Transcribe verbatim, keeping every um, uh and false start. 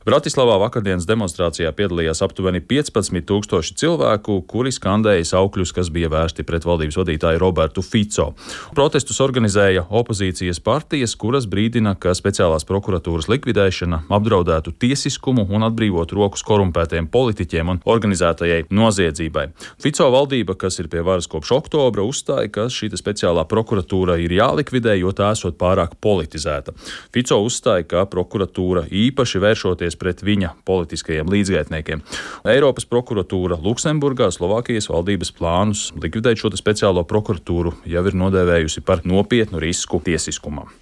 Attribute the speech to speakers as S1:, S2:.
S1: Bratislavā vakardienas demonstrācijā piedalījās aptuveni piecpadsmit tūkstoši cilvēku, kuri skandēja saukļus, kas bija vērsti pret valdības vadītāju Robertu Fico. Protestus organizēja opozīcijas partijas, kuras brīdina, ka speciālās prokuratūras likvidēšana apdraudētu tiesiskumu un atbrīvot rokas korumpētiem politiķiem un organizētajai noziedzībai. Fico valdība, kas ir pie varas kopš oktobra, uzstāja, ka šī speciālā prokuratūra ir jālikvidē, jo tā esot pārāk politizēta. Fico uzstāja, ka prokuratūra īpaši vēršoties pret viņa politiskajiem līdzgaitniekiem. Eiropas prokuratūra Luksemburgā Slovākijas valdības plānus likvidēt šo speciālo prokuratūru jau ir nodēvējusi par nopietnu risku tiesiskumam.